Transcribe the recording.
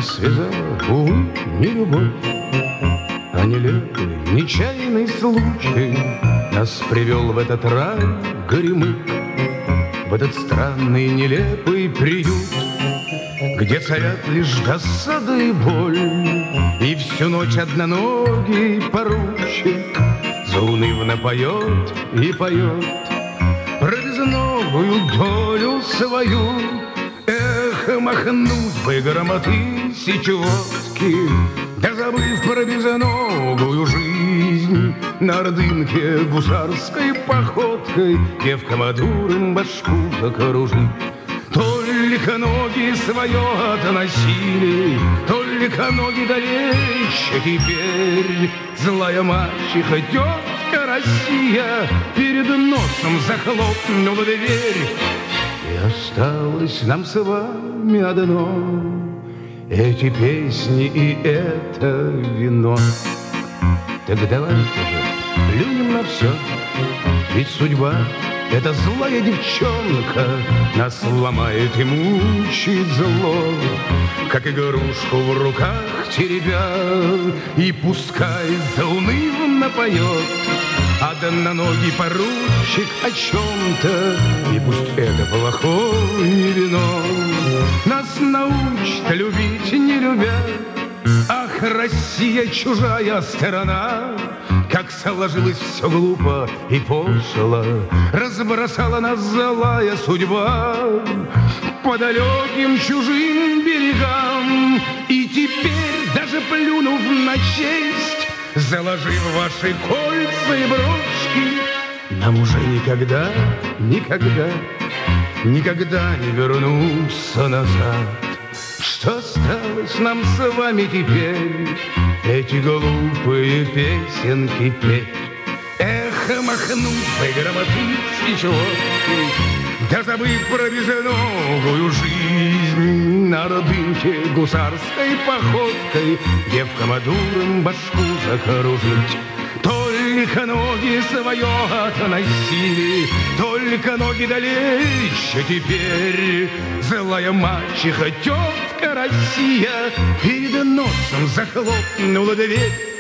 Нас связала, увы, не любовь, а нелепый, нечаянный случай нас привел в этот рай горемык, в этот странный нелепый приют, где царят лишь досада и боль, и всю ночь одноногий поручик заунывно поет и поет про безногую долю свою. Эх, махнуть бы громоты сечеводки, да забыв про безногую жизнь, на ордынке гусарской походкой девкам одурым башку закружить. Только ноги свое относили, только ноги далече теперь. Злая мачеха, тетка Россия, перед носом захлопнула дверь. И осталось нам с вами одно, эти песни и это вино. Так давайте же плюнем на все, ведь судьба — эта злая девчонка, нас ломает и мучит зло, как игрушку в руках теребя, и пускай заунывно поет одноногий поручик о чем-то, и пусть это плохое вино нас научит любить, не любя. Ах, Россия, чужая сторона, как сложилось все глупо и пошло, разбросала нас злая судьба по далеким чужим берегам. И теперь, даже плюнув на честь, заложив ваши кольца и брошки, нам уже никогда, никогда, никогда не вернуться назад. Что осталось нам с вами теперь, эти глупые песенки петь? Эх, махнуть бы громоты сечеводки, да забыв про безногую жизнь, на родинке гусарской походкой девкам одурым башку закружить. Только ноги свое относили, только ноги далече теперь. Злая мачеха, тетка Россия, перед носом захлопнула дверь.